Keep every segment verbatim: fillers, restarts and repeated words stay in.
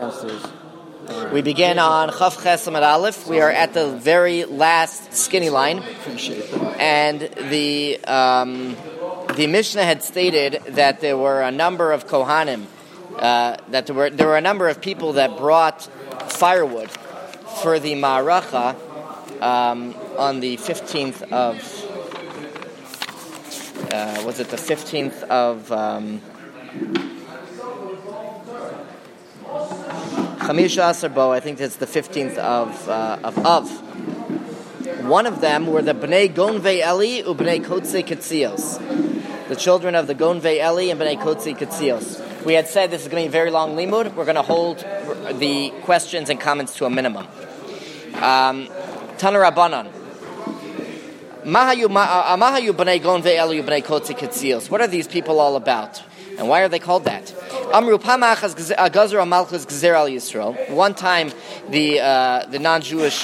Downstairs. We begin on Chaf Ches Amud Aleph. We are at the very last skinny line, and the um, the Mishnah had stated that there were a number of Kohanim, uh, that there were there were a number of people that brought firewood for the Ma'aracha um, on the fifteenth of uh, was it the fifteenth of um, Chamisha Asar Bo, I think it's the fifteenth of uh, of Av. One of them were the Bnei Gonvei Eli uBnei Kotzei Ketzios, the children of the Gonvei Eli and Bnei Kotzei Ketzios. We had said this is going to be a very long limud. We're going to hold the questions and comments to a minimum. Um, Tana Rabbanan. Mahayu Mahayu Bnei Gonvei Eli uBnei Kotzei Ketzios. What are these people all about? And why are they called that? Amru Pamachas Gazer Malchus Gzer al Yisrael. One time, the uh, the non-Jewish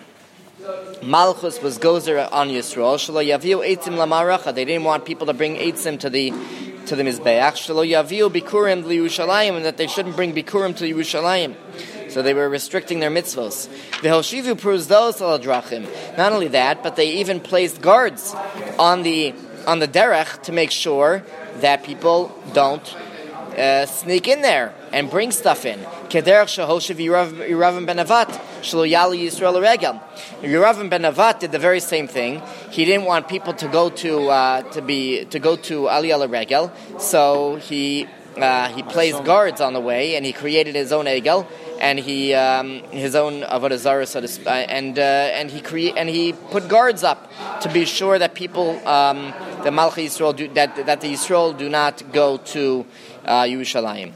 Malchus was Gozer on Yisrael. Shelo Yaviu Eitzim LaMaracha. They didn't want people to bring Eitzim to the to the Mizbeach. Shelo Yaviu Bikurim LiYerushalayim, and that they shouldn't bring Bikurim to Yerushalayim. So they were restricting their mitzvos. The Hoshivu Pruzdos al Drachim. Not only that, but they even placed guards on the on the derech to make sure that people don't uh, sneak in there and bring stuff in. Kederach shehoshev Yeravim ben Avat shelo yali Yisrael regel. Yeravim ben Avat did the very same thing. He didn't want people to go to uh, to be to go to Aliyah Regel, so he uh, he placed guards on the way, and he created his own egel, and he um, his own avodah zarah, so to speak, and uh, and he cre- and he put guards up to be sure that people. Um, The Malchi Yisrael do, that that the Yisrael do not go to uh, Yerushalayim.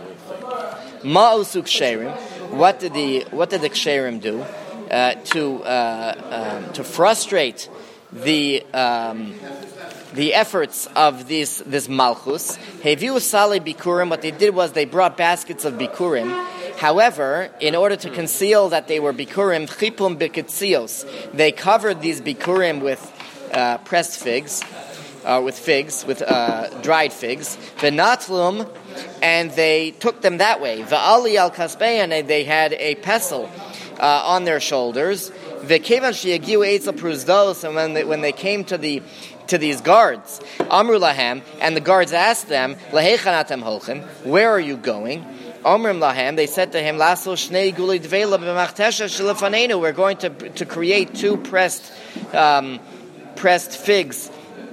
Ma'osu ksherim. What did the what did the ksherim do uh, to uh, um, to frustrate the um, the efforts of this this Malchus? Heviu sali bikurim. What they did was they brought baskets of bikurim. However, in order to conceal that they were bikurim, chipum beketzios, they covered these bikurim with uh, pressed figs. Uh, with figs, with uh, dried figs, v'natlum, and they took them that way. V'ali al kaspeyan, and they had a pestle uh, on their shoulders. V'kevan sheyagiu eitzel pruzdos, and when they, when they came to the to these guards, amru lahem, and the guards asked them, lahechanatem holchem, where are you going? Omrim lahem, they said to him, laso shnei guli dveila b'machtesha shelefanenu, we're going to to create two pressed um, pressed figs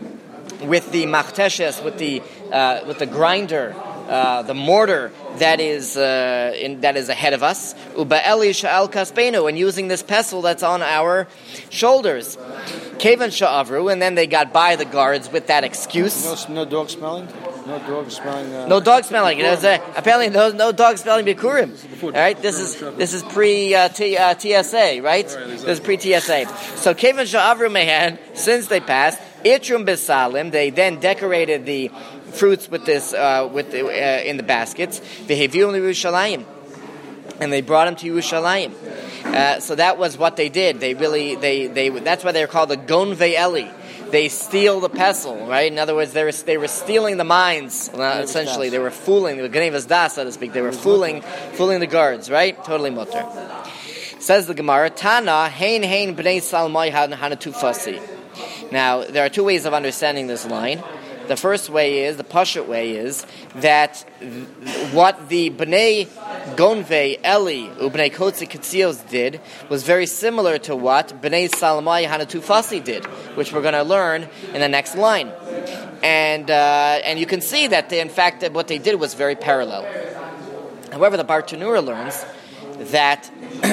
with the machteshes, with the uh, with the grinder, uh, the mortar that is uh, in, that is ahead of us. Uba eli sha'al kaspeinu, and using this pestle that's on our shoulders. Kevan sha'avru, and then they got by the guards with that excuse. No, no dog smelling. No dog smelling. Uh, no dog smelling. It was, uh, apparently, no, no dog smelling bikurim. All right, this is this is pre uh, T, uh, T S A, right? This is pre T S A. So kevan sha'avru mehan, since they passed. Itrum besalim. They then decorated the fruits with this, uh, with the, uh, in the baskets. V'heviu Yerushalayim, and they brought them to Yerushalayim. Uh, so that was what they did. They really, they, they. That's why they were called the Gonvei Eli. They steal the pestle, right? In other words, they were they were stealing the minds. Well, essentially, they were fooling. They were Gnevas das, so to speak. They were fooling, fooling the guards, right? Totally mutter. Says the Gemara, Tana hein hein bnei salmai hanatufasi. Now, there are two ways of understanding this line. The first way is, the Pashut way is, that th- what the Bnei Gonvei Eli uBnei Kotzei Ketzios did was very similar to what Bnei Salmai Hanatufasi did, which we're going to learn in the next line. And uh, and you can see that, they, in fact, that what they did was very parallel. However, the Bartanura learns that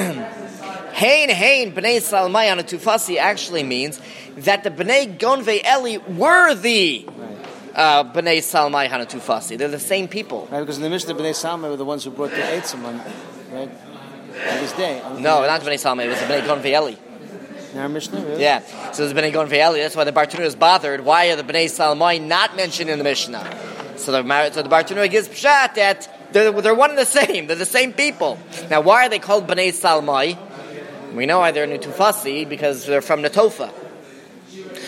Hein Hein Bnei Salmai Hanatufasi actually means that the Bnei Gonvei Eli were the uh, Bnei Salmai Hanatufasi. They're the same people. Right, because in the Mishnah, Bnei Salmai were the ones who brought the Eitzim on, right? On this day. On no, day. not Bnei Salmai. It was the Bnei Gonvei Eli. In our Mishnah, really? Yeah. So it was Bnei Gonvei Eli. That's why the Bartanura is bothered. Why are the Bnei Salmai not mentioned in the Mishnah? So the, so the Bartanura gives pshat that they're, they're one and the same. They're the same people. Now, why are they called Bnei Salmai? We know why they're Netufasi, because they're from Netofa.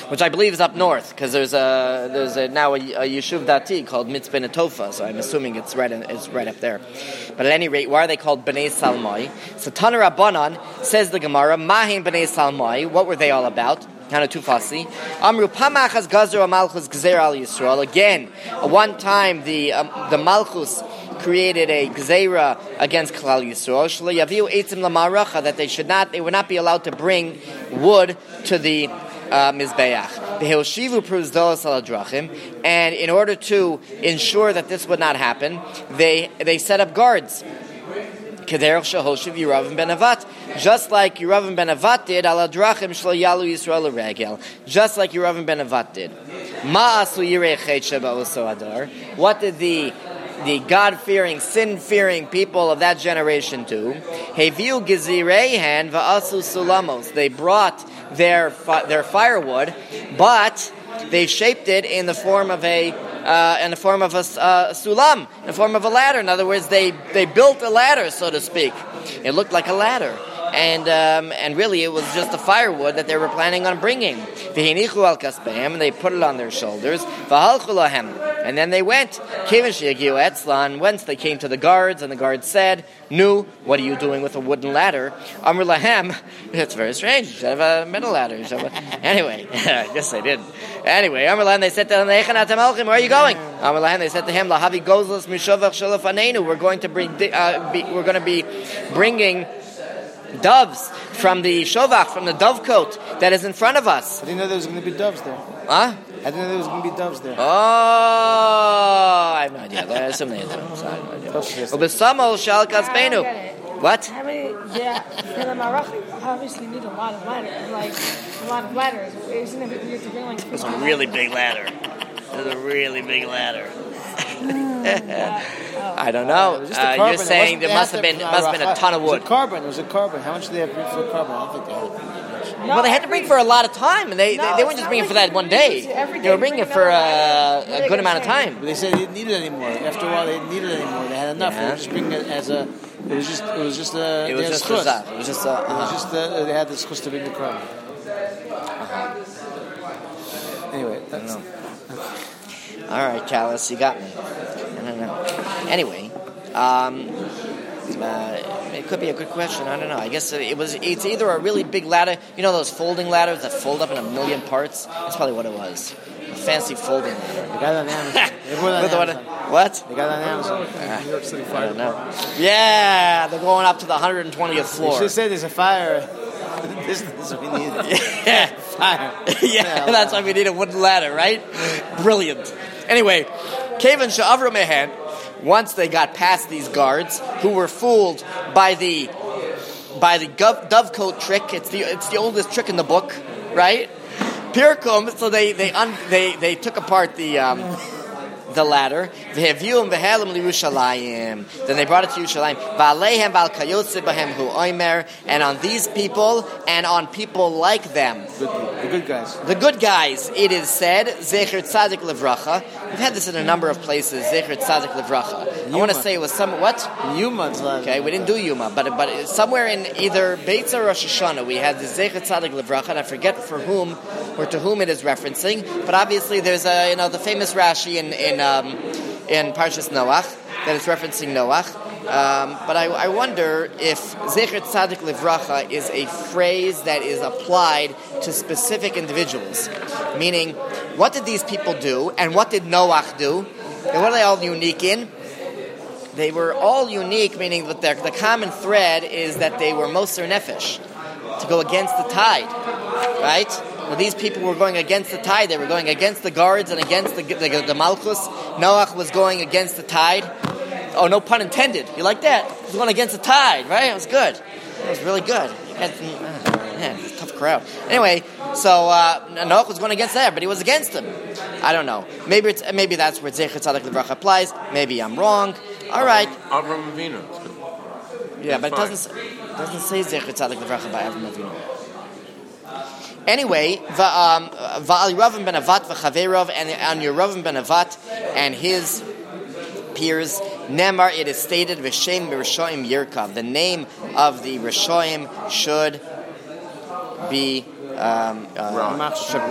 which I believe is up north, because there's a there's a, now a, a Yeshuv Dati called Mitzvah Netofa, so I'm assuming it's right in, it's right up there. But at any rate, why are they called Bnei Salmai? So Tana Rabbanan, says the Gemara, Mahim Bnei Salmai, what were they all about? Kind of too fussy. Amru Pamachas Gazru Malchus Gzer al Yisrael. Again, one time the um, the Malchus created a gzeira against Klal Yisrael. Shlo yaviu eitzim lamaracha, that they should not, they would not be allowed to bring wood to the uh, mizbeach. Behoshivu pruzdos al adrachim, and in order to ensure that this would not happen, they they set up guards. Kederach shehoshiv Yeravim ben Avat, just like Yeravim ben Avat did. Al adrachim shlo yalu Yisrael regel, just like Yeravim ben Avat did. Ma'asu yirei chet sheba'oso adar. What did the the God-fearing, sin-fearing people of that generation do? Heviu gezireihen va'asu sulamos. They brought their fi- their firewood, but they shaped it in the form of a uh, in the form of a uh, sulam, in the form of a ladder. In other words, they they built a ladder, so to speak. It looked like a ladder. And um, and really, it was just the firewood that they were planning on bringing. V'hinichu al kaspeim, and they put it on their shoulders. V'halchu lahem, and then they went. Kivin sheyagiu etzlan. Once they came to the guards, and the guards said, "Nu, what are you doing with a wooden ladder?" Amr lahem, it's very strange. You should have a metal ladder. You should have a... Anyway, I guess they did. Anyway, Amr lahem, they said to them, "Where are you going?" Amr lahem, they said to him, "Lahavi gozlos mishovach shalafanenu." We're going to bring. Uh, be, we're going to be bringing doves from the shovach, from the dovecote that is in front of us. I didn't know there was going to be doves there. Huh? I didn't know there was going to be doves there. Oh, I have no idea. There's so many doves. I have no idea. Ubesamo shal kaspenu. What? How many? Yeah, for the Marach, obviously need a lot of ladders, like a lot of ladders. Isn't it weird to bring like? It's a really big ladder. It's a really big ladder. I don't know. Uh, you're saying there must have been must have been a ton of wood. It was a carbon. It was a carbon. How much did they have to bring for a carbon? I don't think they had to bring much. No, well, they had to bring for a lot of time, and they no, they, they weren't just bringing for that one day. They were bringing it for uh, a good amount of time. But they said they didn't need it anymore. After a while, they didn't need it anymore. They had enough. Yeah. They were just bringing it as a. It was just. It was just a. It was just a. It was just a. Uh-huh. It was just a, they had the schus to bring the carbon. Uh-huh. Anyway, that's. All right, Chalice, you got me. I don't know. Anyway, um, uh, it could be a good question. I don't know. I guess it was. It's either a really big ladder. You know those folding ladders that fold up in a million parts. That's probably what it was. A fancy folding ladder. They got it on Amazon. They put it on Amazon. What? They got it on Amazon. Uh, New York City fire. I don't know. Yeah, they're going up to the one hundred twentieth floor. You should say there's a fire. This, this is what we need. Yeah, fire. Yeah, that's why we need a wooden ladder, right? Brilliant. Anyway, Kevin Sha'avru Mehen, once they got past these guards who were fooled by the by the gov- dovecote trick, it's the it's the oldest trick in the book, right? Pirkum, so they they un, they they took apart the um, the ladder. Then they brought it to Yerushalayim. And on these people and on people like them, the good guys, the good guys, it is said, Zecher Tzadik Livracha. We've had this in a number of places, Zecher Tzadik Livracha. I want to say it was some, what? Yuma. Okay, we didn't do Yuma, but but somewhere in either Beitza or Rosh Hashanah, we had the Zecher Tzadik Livracha, and I forget for whom or to whom it is referencing, but obviously there's a, you know, the famous Rashi in, in, um, in Parshas Noach, that is referencing Noach. Um, but I, I wonder if Zecher Tzadik Livracha is a phrase that is applied to specific individuals. Meaning, what did these people do, and what did Noach do, and what are they all unique in? They were all unique, meaning that the common thread is that they were Moser Nefesh, to go against the tide, right? Well, these people were going against the tide. They were going against the guards and against the, the, the Malchus. Noach was going against the tide. Oh, no pun intended. You like that? He was going against the tide, right? It was good. It was really good. Had, man, it was a tough crowd. Anyway, so uh, Noach was going against that, but he was against them. I don't know. Maybe it's, maybe that's where Zecher Tzadik Livracha applies. Maybe I'm wrong. All right. Avram Avinu. Yeah, but it doesn't, it doesn't say Zecher Tzadik Livracha by Avram Avinu. Anyway, Va'al Yeravim ben Avat v'chaverov, and on Yeravim ben Avat and his peers, Nemar, it is stated, V'shem Rishoim Yirkav. The name of the Rishoim should be um, uh, should rot.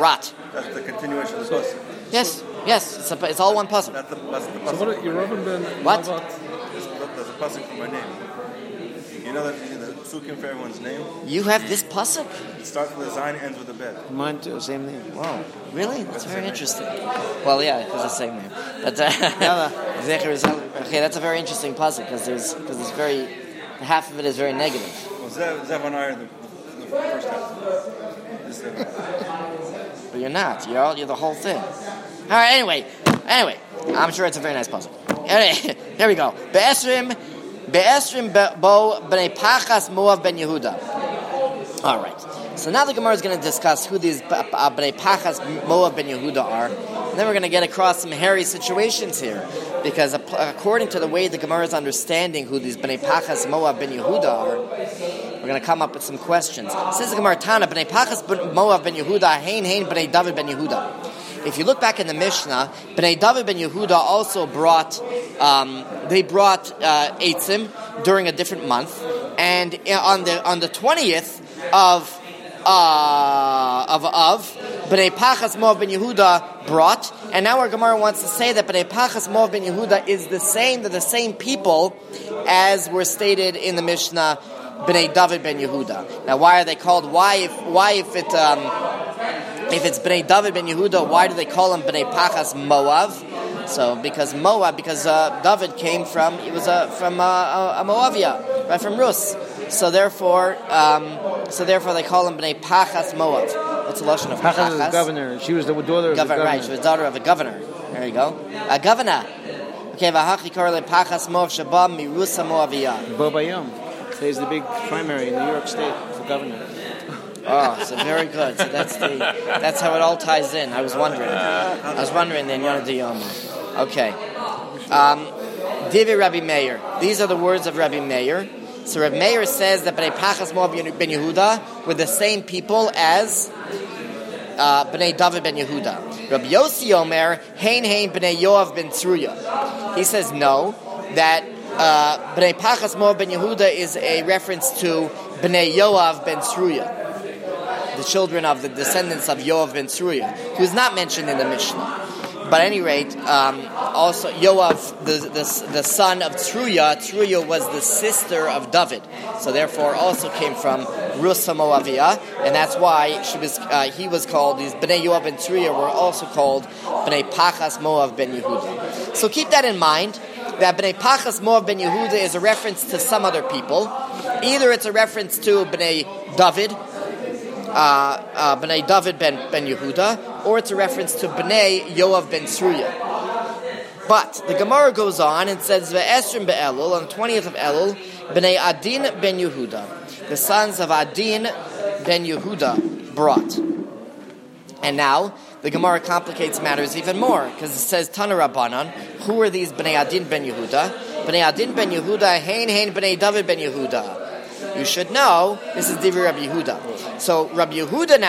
That's the continuation of the pasuk. Yes, yes, it's, a, it's all one pasuk. That's the, that's the So pasuk. what? Your Robin ben What? There's a pasuk for my name. You know that in the psukim for everyone's name? You have this pasuk? It starts with a zayin, ends with a bet. Mine too, same name. Wow, really? That's very interesting. Well, yeah, it's the same name. But uh, Zecher is- okay, that's a very interesting pasuk because there's because it's very half of it is very negative. Well, Zev, Zev and I are the, the first half. This Zev. But you're not. You're all, you're the whole thing. All right. Anyway, anyway, I'm sure it's a very nice puzzle. Anyway, here we go. Be'esrim, be'esrim bo b'nei Pachas Moav ben Yehuda. All right. So now the Gemara is going to discuss who these b'nei Pachas Moav ben Yehuda are, and then we're going to get across some hairy situations here, because according to the way the Gemara is understanding who these b'nei Pachas Moav ben Yehuda are, we're going to come up with some questions. Says the Gemara Tana, b'nei Pachas Moav ben Yehuda, hein hein b'nei David ben Yehuda. If you look back in the Mishnah, Bnei David ben Yehuda also brought, um, they brought uh, Eitzim during a different month, and on the on the twentieth of uh, of of Bnei Pachas Moav ben Yehuda brought, and now our Gemara wants to say that Bnei Pachas Moav ben Yehuda is the same, they're the same people as were stated in the Mishnah, Bnei David ben Yehuda. Now, why are they called? Why if why if it um, If it's Bnei David ben Yehuda, why do they call him Bnei Pachas Moav? So, because Moab, because uh, David came from, he was uh, from uh, a Moavia, right, from Rus. So therefore, um, so therefore they call him Bnei Pachas Moav. What's the lashon of Pachas? Pachas is governor. She was the daughter of Governor, the governor. right? She was daughter of a governor. There you go, a governor. Okay, v'hachi korle Pachas Moav sheba mirusa Moavia. Bobayom. Today's the big primary in New York State for governor. Oh, so very good. So that's the that's how it all ties in. I was wondering. I was wondering then Yonah Diyoma. Okay. Um, Divi Rabbi Meir. These are the words of Rabbi Meir. So Rabbi Meir says that Bnei Pachas Moav ben Yehuda were the same people as uh, Bnei David ben Yehuda. Rabbi Yossi Omer, Hein Hein Bnei Yoav ben Tzruya. He says no, that uh, Bnei Pachas Moav ben Yehuda is a reference to Bnei Yoav ben Tzruya, the children of the descendants of Yoav ben Tzruya, who is not mentioned in the Mishnah. But at any rate, um, also Yoav, the, the the son of Tzruya, Tzruya was the sister of David, so therefore also came from Rus Moavia, and that's why she was uh, he was called. These Bnei Yoav ben Tzruya were also called Bnei Pachas Moav ben Yehuda. So keep that in mind, that Bnei Pachas Moav ben Yehuda is a reference to some other people. Either it's a reference to Bnei David, Uh, uh, Bnei David ben, ben Yehuda, or it's a reference to Bnei Yoav ben Tzruya. But the Gemara goes on and says, Ve'esrim be'elul, on the twentieth of Elul, Bnei Adin ben Yehuda, the sons of Adin ben Yehuda brought. And now, the Gemara complicates matters even more, because it says, Tana Rabbanan, who are these Bnei Adin ben Yehuda? Bnei Adin ben Yehuda, Hein Hein Bnei David ben Yehuda. You should know, this is Divrei Rabbi Yehuda. So Rabbi Yehuda now